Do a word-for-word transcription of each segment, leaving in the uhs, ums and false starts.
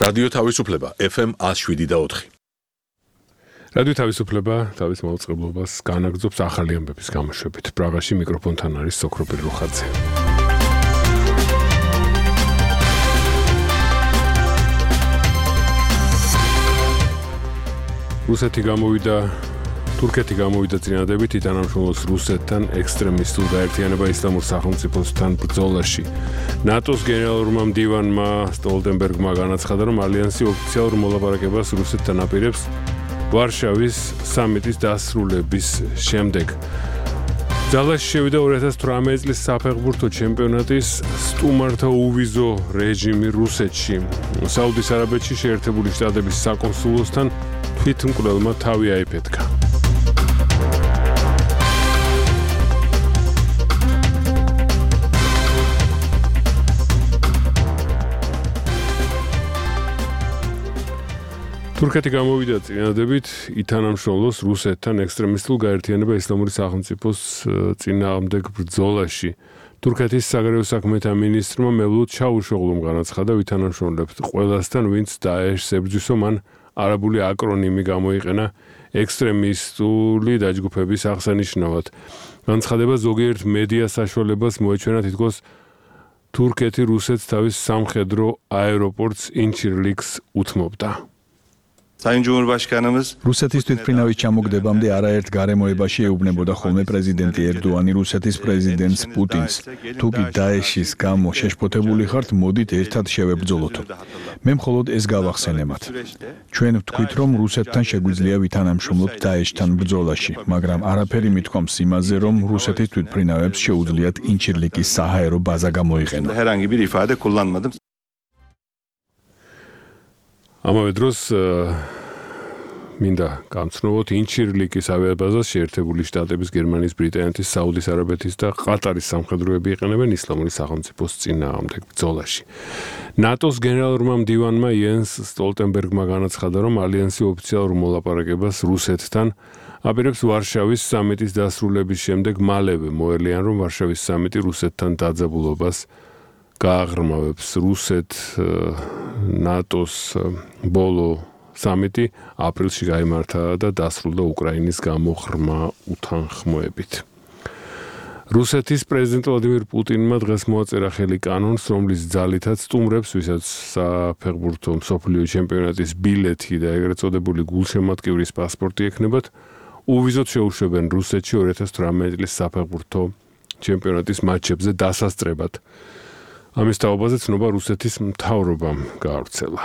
რადიო თავისუფლება ეფ ემ one oh seven და four. რადიო თავისუფლება თავის მაუწყებლობას განაგრძობს ახალი ამბების გამოშვებით. პრაღაში მიკროფონთან არის სოქროპირ რუხაძე. რუსეთი გამოვიდა თურქეთი გამოვიდა წინადადებით ითანამშრომლობს რუსეთთან ექსტრემისტულ გაერთიანება ისლამურ სახელმწიფოსთან ბრძოლაში. ნატოს გენერალურმა მდივანმა სტოლტენბერგმა განაცხადა, რომ ალიანსი ოფიციალურ მოლაპარაკებას რუსეთთან აპირებს ვარშავის სამიტის დასრულების შემდეგ. ძალაში შევიდა two thousand eighteen წლის საფეხბურთო ჩემპიონატის სტუმართა უვიზო რეჟიმი რუსეთში. საუდის არაბეთში შეერთებული შტატების საკონსულოსთან თვითმკვლელმა თავი აიფეთქა. თურქეთი გამოვიდა წინადადებით ითანამშრომლობს რუსეთთან ექსტრემისტულ გაერთიანება ისლამური სახელმწიფოს წინააღმდეგ ბრძოლაში. თურქეთის საგარეო საქმეთა მინისტრმა მევლութ ჩავუშოღლუმ განაცხადა, ვითანამშრომლებთ ყველასთან, ვინც დაეშს ებრძვისო, მან არაბული აკრონიმი გამოიყენა ექსტრემისტული დაჯგუფების აღსანიშნავად. განცხადება ზოგიერთ მედია საშუალებას მოეჩვენა, თითქოს თურქეთი რუსეთს თავის სამხედრო აეროპორტს ინჩირლიქს უთმობდა. რუსეთის თვითმფრინავის ჩამოგდებამდე არაერთ გარემოებაში ეუბნებოდა ხოლმე პრეზიდენტი ერდოანი რუსეთის პრეზიდენტს პუტინს. თუ კი დაეშის გამო შეშფოთებული ხართ, მოდით ერთად შევებრძოლოთ. მე მხოლოდ ეს გავახსენებათ. ჩვენ ვთქვით, რომ რუსეთთან შეგვიძლია ვითანამშრომლოთ დაეშთან ბრძოლაში, მაგრამ არაფერი მithქვამს იმაზე, რომ რუსეთის თვითმფრინავებს შეუძლიათ ინჩირლიკის საჰაერო ბაზა გამოიყენონ. ამავე დროს მინდა გამცნოვოთ ინჩირლიკის ავიაბაზას შეერთებული შტატების, გერმანიის, ბრიტანეთის, საუდის არაბეთის და ყატარის სამხედროები იყენებენ ისლამური სახელმწიფოს წინააღმდეგ ბრძოლაში. ნატოს გენერალურმა მდივანმა იენს სტოლტენბერგმა განაცხადა, რომ ალიანსი ოფიციალურ მოლაპარაკებას რუსეთთან აპირებს ვარშავის სამიტის დასრულების შემდეგ მალევე მოელიან, რომ ვარშავის სამიტი რუსეთთან დაძაბულობას გააღრმავებს. რუსეთ ნატოს ბოლო სამიტი აპრილში გაიმართა და დასრულდა უკრაინის გამოღრმა უთანხმოებით. რუსეთის პრეზიდენტ ვლადიმირ პუტინმა დღეს მოაწერა ხელი კანონს, რომლის ძალითაც სტუმრებს, ვისაც საფეხბურთო მსოფლიო ჩემპიონატის ბილეთი და ეგრეთ წოდებული გულშემატკივრის პასპორტი ექნებათ, უვიზოდ შეუშვებენ რუსეთში two thousand eighteen წლის საფეხბურთო ჩემპიონატის მატჩებზე დასასწრებად. ამის თაობაზე ცნობა რუსეთის მთავრობამ გაავრცელა.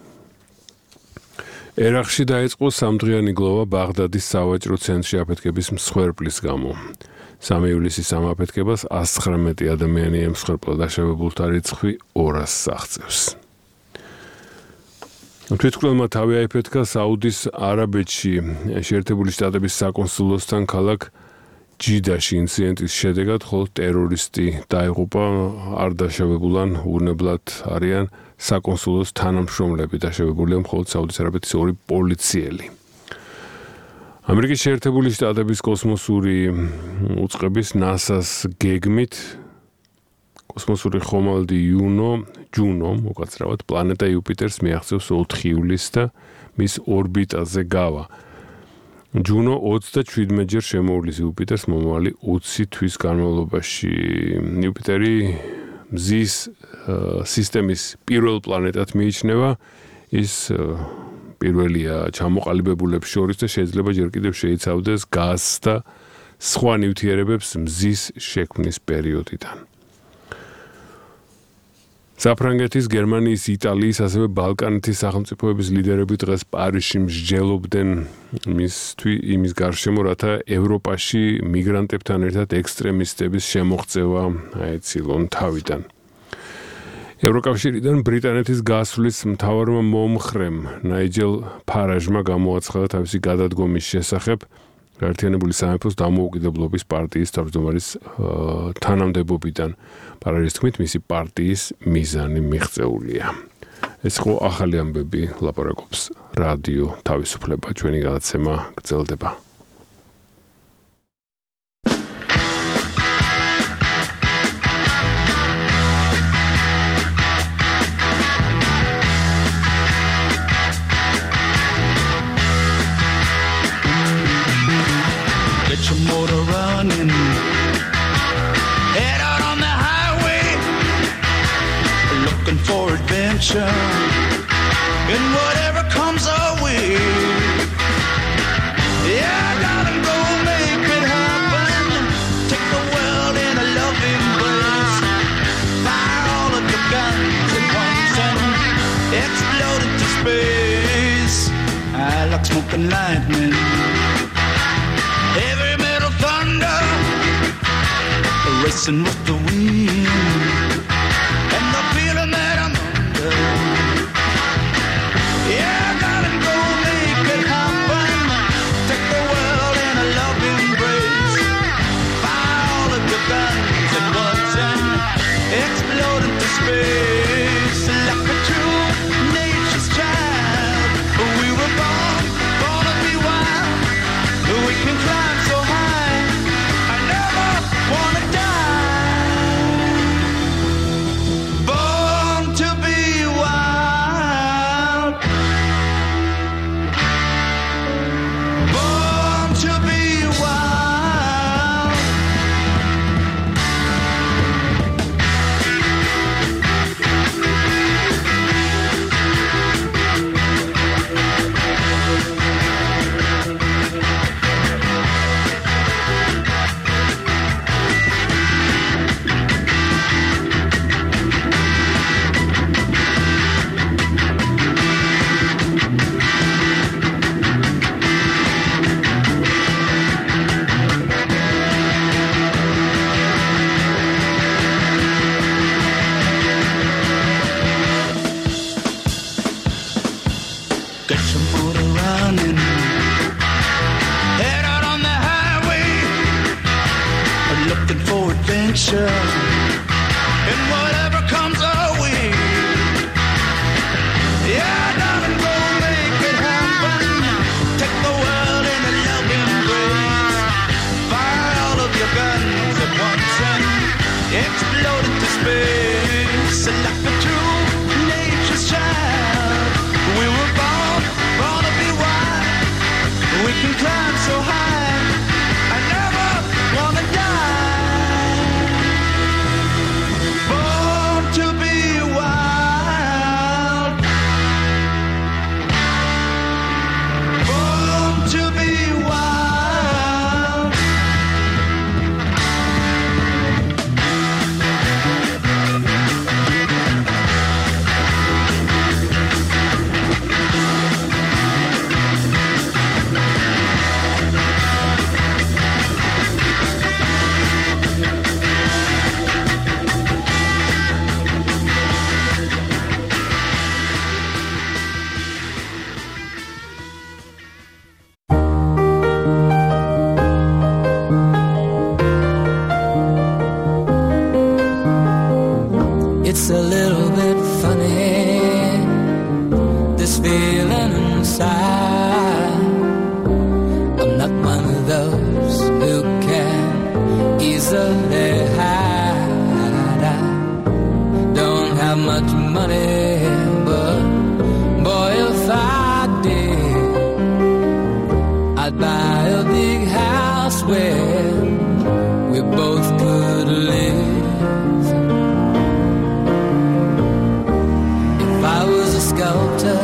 ერაყში დაიწყო სამდღიანი გლოვა ბაღდადის სავაჭრო ცენტრში აფეთქების მსხვერპლის გამო. სამი ივლისის ამ აფეთქებას one hundred nineteen ადამიანი ემსხვერპლა, დაშავებულთა რიცხვი two hundred-ს აღწევს. თვითმკვლელმა თავი აიფეთქა საუდის არაბეთში შეერთებული შტატების საკონსულოსთან ქალაქ ჯიდაში ინციდენტის შედეგად, ხოლო ტერორისტი დაიღუპა, არ დაშავებულან უვნებლად არიან საკონსულოს თანამშრომლები, დაშავებულია მხოლოდ საუდის არაბეთის ორი პოლიციელი. ამერიკის შეერთებული შტატების კოსმოსური უწყების ნასას გეგმით კოსმოსური ხომალდი იუნო, ჯუნო, მოკაცრავად, პლანეტა იუპიტერს მიაღწევს ოთხი ივლისს და მის ორბიტაზე გავა. ჯუნო twenty-seven ჯერ შემოუვლის იუპიტერს მომავალი twenty თვის განმავლობაში. იუპიტერი მზის სისტემის პირველ პლანეტად მიიჩნევა. ის პირველია ჩამოყალიბებულებს შორის და შეიძლება ჯერ კიდევ შეიცავდეს გაზს და სხვა ნივთიერებებს მზის შექმნის პერიოდიდან. საფრანგეთის, გერმანიის, იტალიის, ასევე ბალკანეთის სახელმწიფოების ლიდერები დღეს პარიზში მსჯელობდნენ იმის გარშემო, რათა ევროპაში მიგრანტებთან ერთად ექსტრემისტების შემოღწევა აეცილონ თავიდან. ევროკავშირიდან ბრიტანეთის გასვლის მთავარმა მომხრემ ნაიჯელ ფარაჟმა გამოაცხადა თავისი გადადგომის შესახებ გაერთიანებული სამეფოს დამოუკიდებლობის პარტიის თავმჯდომარის თანამდებობიდან. პარაჟის თქმით, მისი პარტიის მიზანი მიღწეულია. ეს ხო ახალი ამბები ლაპარაკობს რადიო თავისუფლება, ჩვენი გადაცემა გრძელდება. Get your motor running. Head out on the highway, looking for adventure. And whatever comes our way, yeah, gotta go make it happen. Take the world in a loving embrace. Fire all of your guns at once and explode into space. I like smoking lightning, heavy metal thunder, racing with the wind, and the feeling that I'm under. Yeah, gotta go make it happen. Take the world in a loving embrace. Fire all of your guns at once and explode into space. Like a true nature's child, we were born, born to be wild. We can climb so high, I never wanna die. Born to be wild. Born to be wild. Get your motor running. Head out on the highway, looking for adventure. And whatever comes our way, yeah, darling, go make it happen. Take the world in a loving embrace. Fire all of your guns at once and explode into space. Like a true nature's child, we were born, born to be wild. We can climb so high, I never wanna die. Born to be wild. Born to be wild. It's a little bit funny, this feeling inside. I'm not one of those who can easily hide. I don't have much money, but boy, if I did, I'd buy a big house where we both could live. Sculptor,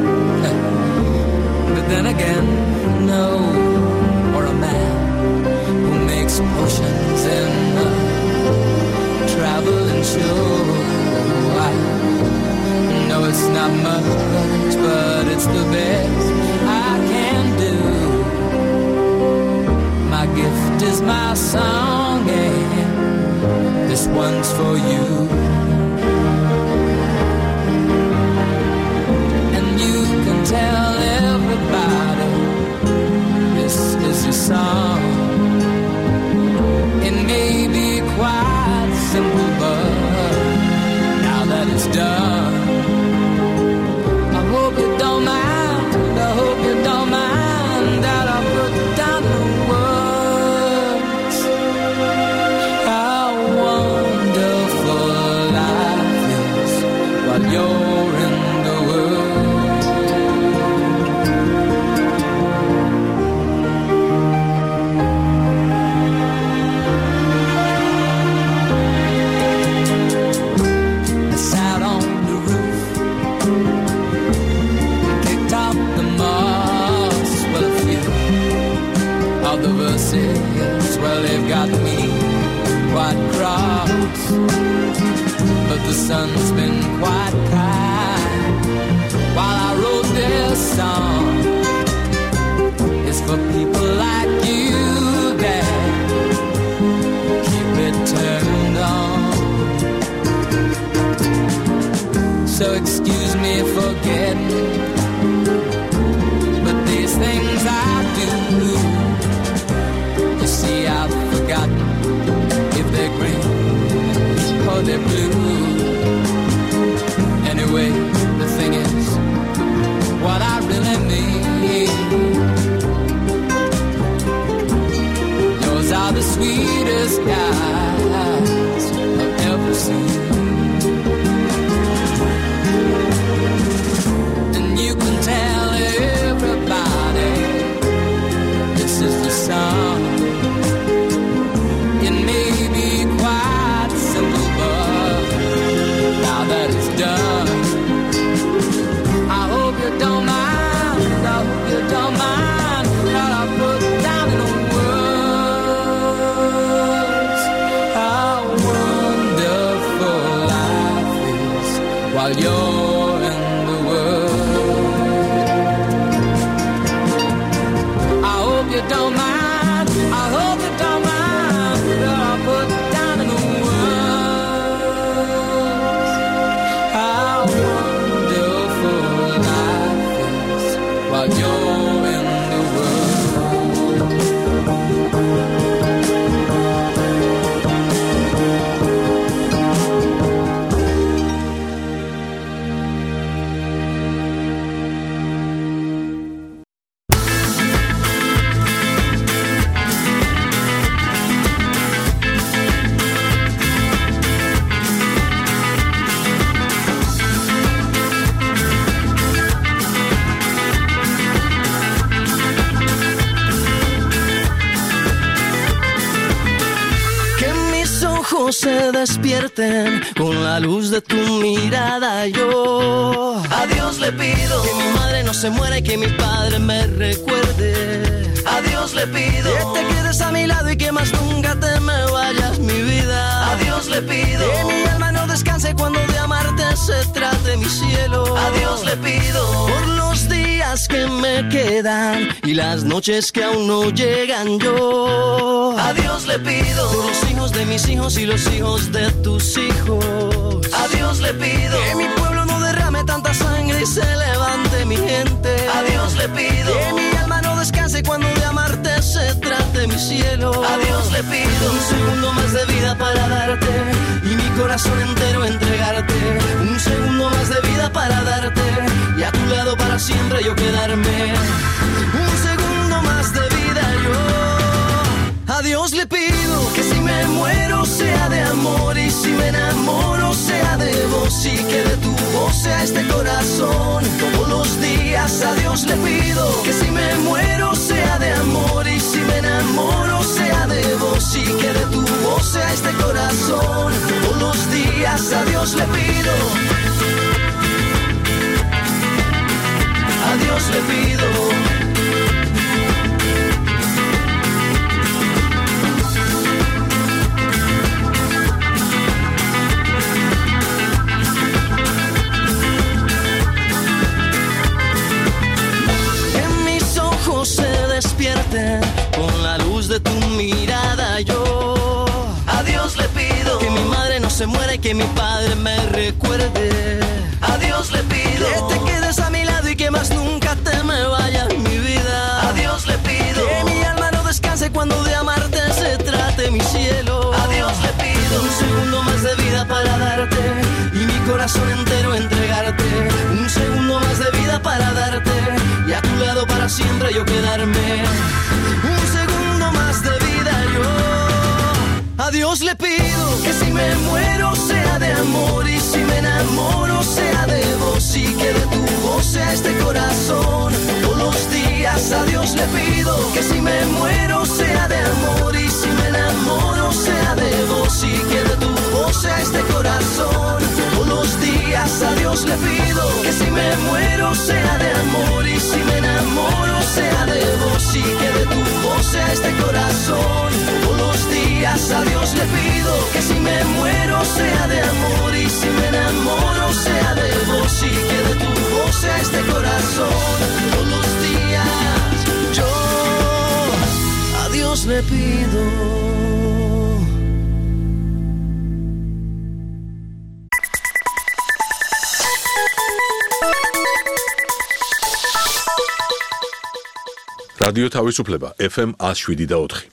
but then again, no, or a man who makes potions in a traveling show. I know it's not much, but it's the best I can do. My gift is my song, and this one's for you. Tell everybody this is your song. It may be quite simple, but now that it's done, I hope you don't mind. I hope you don't mind that I put down the words. How wonderful life got me quite cross, but the sun's been quite kind while I wrote this song. It's for people like you that keep it turned on. So excuse me for getting, but these things I do, you see I've forgotten if they're green or they're blue. Anyway, the thing is, what I really mean, those are the sweetest eyes I've ever seen. And you can tell everybody this is the song. It may be quite simple, but now that it's done, I hope you don't mind, I hope you don't mind that I put down in words how wonderful life is while you're in the world. I hope you don't mind, I hope you don't mind that I put down in words how wonderful life is while you're in the world. Que mis ojos se despierten con la luz de tu mirada. Yo a Dios le pido que mi madre no se muera y que mi padre me recuerde. A Dios le pido que te quedes a mi lado y que más nunca te me vayas, mi vida. A Dios le pido que mi alma no descanse cuando de amarte se trate, mi cielo. A Dios le pido por los días que me quedan y las noches que aún no llegan. Yo a Dios le pido por los hijos de mis hijos y los hijos de tus hijos. A Dios le pido que mi pueblo no derrame tanta sangre y se levante mi gente. A Dios le pido que mi alma no descanse cuando de amarte se trate, mi cielo. A Dios le pido un segundo más de vida para darte y mi corazón entero entregarte. Un segundo más de vida para darte y a tu lado para siempre yo quedarme. Un segundo más de vida yo. A Dios le pido que si me muero sea de amor y si me enamoro sea de vos y que de tu voz sea este corazón. Todos los días a Dios le pido que si me muero sea de amor y si me enamoro sea de vos y que de tu voz sea este corazón. Todos los días a Dios le pido. A Dios le pido. Se despierten con la luz de tu mirada. Yo a Dios le pido que mi madre no se muera y que mi padre me recuerde. A Dios le pido que te quedes a mi lado y que más nunca te me vayas, mi vida. A Dios le pido que mi alma no descanse cuando de amarte se trate, mi cielo. A Dios le pido un segundo más de vida para darte y mi corazón entero entregarte. Un segundo más de vida para darte y a tu lado para siempre yo quedarme. Un segundo más de vida yo. A Dios le pido que si me muero sea de amor y si me enamoro sea de vos y que de tu voz sea este corazón. Todos los días a Dios le pido que si me muero sea de amor y si me enamoro sea de vos y que de tu voz sea este corazón. Todos los días a Dios le pido que si me muero sea de amor y si me enamoro sea de vos y que de tu voz sea este corazón. Todos los días A Dios le pido que si me muero sea de amor y si me enamoro sea de vos y que de tu voz sea este corazón. Todos los días yo a Dios le pido. რადიო თავისუფლება ეფ ემ one oh seven და four.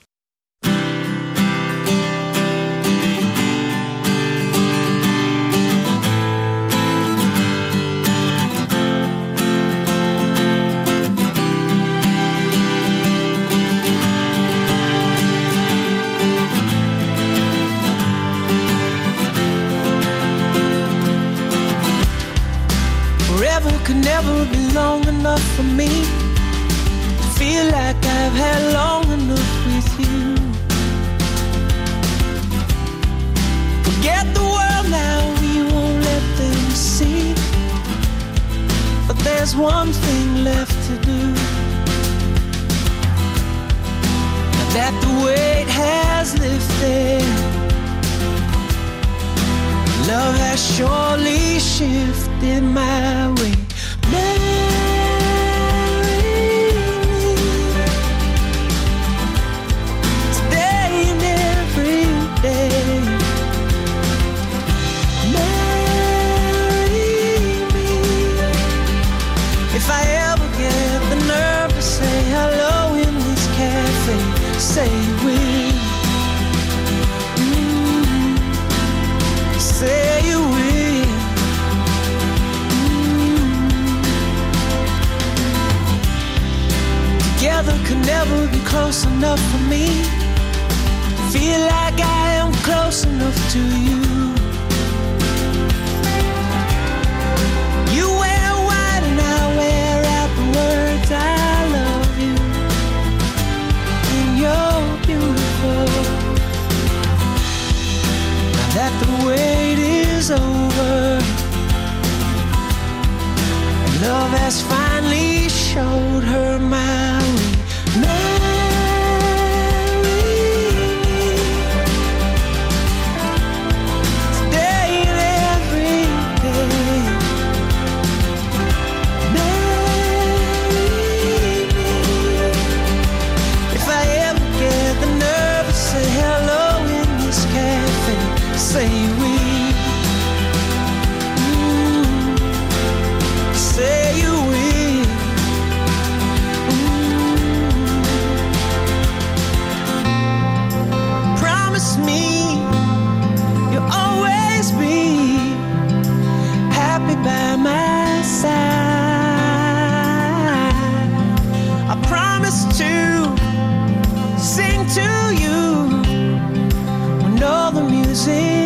Forever could never be long enough for me. Feel like I've had long enough with you. Forget the world now, we won't let them see. But there's one thing left to do. Now that the weight has lifted, love has surely shifted my way. If I ever get the nerve to say hello in this cafe, say we, mm, say you will. Mm. Together could never be close enough for me. Feel like I am close enough to you. You wear white and I wear out the words I love you. And you're beautiful. Now that the wait is over, and love has finally showed her my way. Say we, mm, say you will. Mm. Promise me you'll always be happy by my side. I promise to sing to you when all the music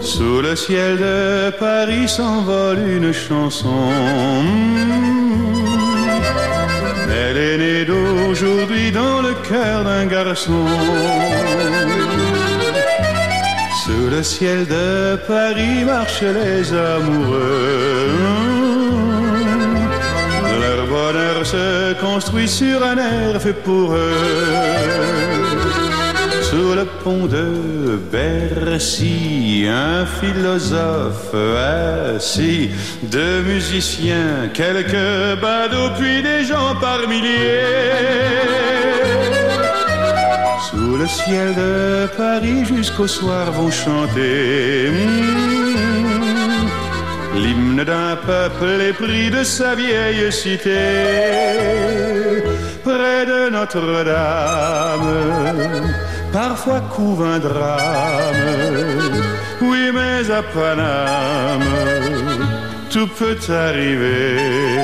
Sous le ciel de Paris s'envole une chanson. Elle est née d'aujourd'hui dans le cœur d'un garçon. Sous le ciel de Paris marchent les amoureux. Leur bonheur se construit sur un air fait pour eux. Sous le pont de Bercy, un philosophe assis, deux musiciens, quelques badauds, puis des gens par milliers. Sous le ciel de Paris jusqu'au soir vont chanter mmh, l'hymne d'un peuple épris de sa vieille cité. Près de Notre-Dame, parfois couve un drame. Oui, mais à Paname, tout peut arriver.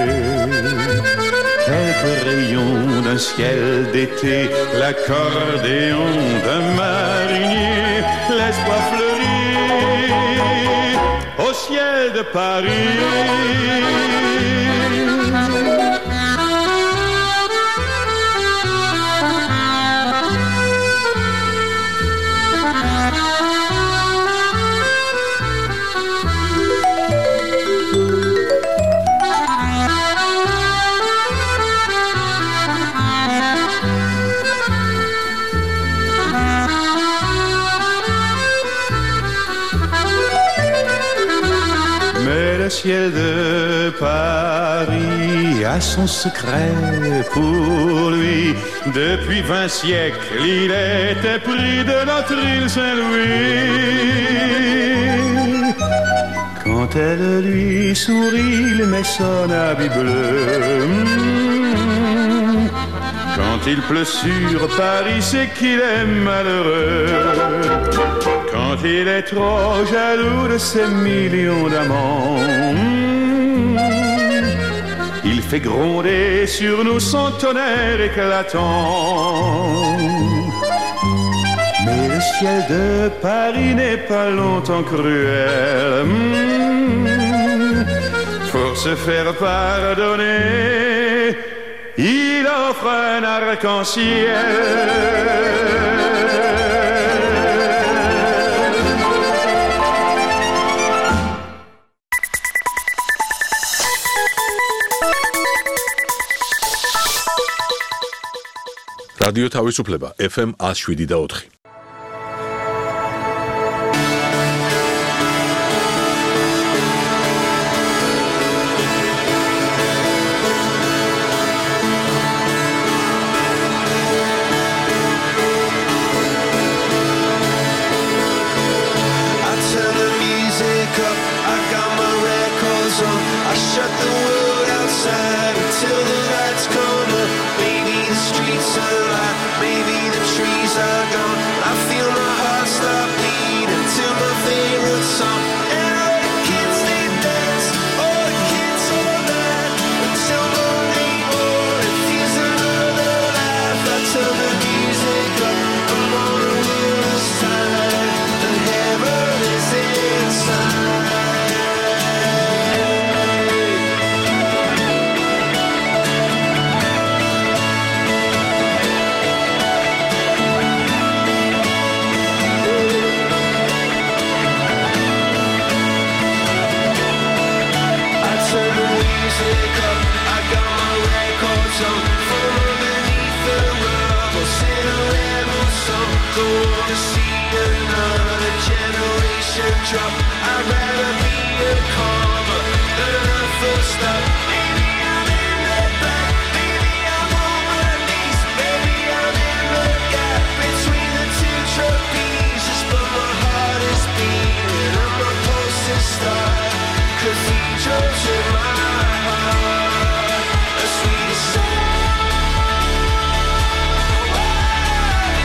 Quelques rayons d'un ciel d'été, l'accordéon d'un marinier, l'espoir fleurit au ciel de Paris. Le ciel de Paris a son secret pour lui. Depuis vingt siècles, il était pris de notre île Saint-Louis. Quand elle lui sourit, il met son habit bleu. Quand il pleut sur Paris, c'est qu'il est malheureux. Quand il est trop jaloux de ses millions d'amants, il fait gronder sur nous son tonnerre éclatant. Mais le ciel de Paris n'est pas longtemps cruel. Pour se faire pardonner, il offre un arc-en-ciel. რადიო თავისუფლება ეფ ემ one oh seven და four.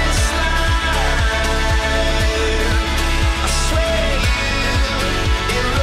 In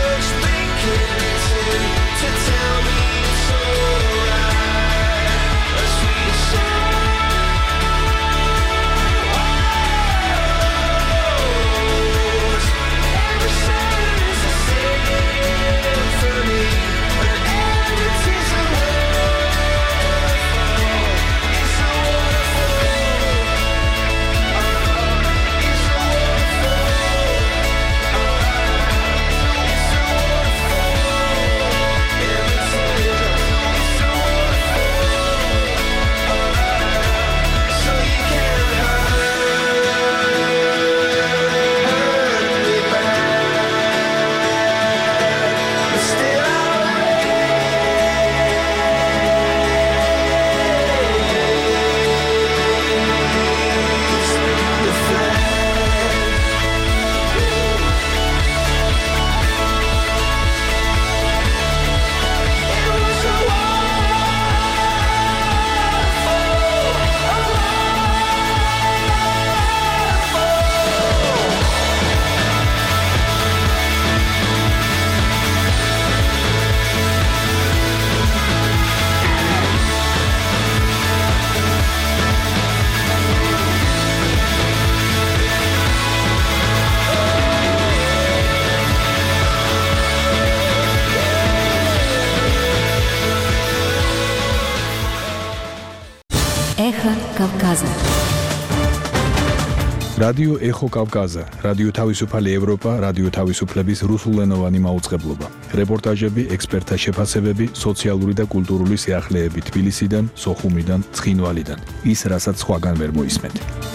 რადიო ეხო კავკაზა, რადიო თავისუფალი ევროპა, რადიო თავისუფლების რუსულენოვანი მაუწყებლობა. რეპორტაჟები, ექსპერტთა შეფასებები, სოციალური და კულტურული სიახლეები თბილისიდან, სოხუმიდან, ცხინვალიდან. ის, რასაც სხვაგან ვერ მოისმენთ.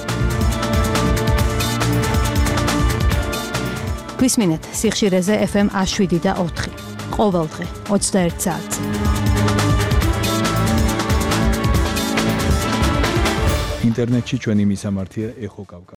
გვისმინეთ სიხშირეზე ეფ ემ ას შვიდი და ოთხი. ყოველდღე ოცდაერთ საათზე. ინტერნეტში ჩვენი მისამართია ეხო კავკაზა.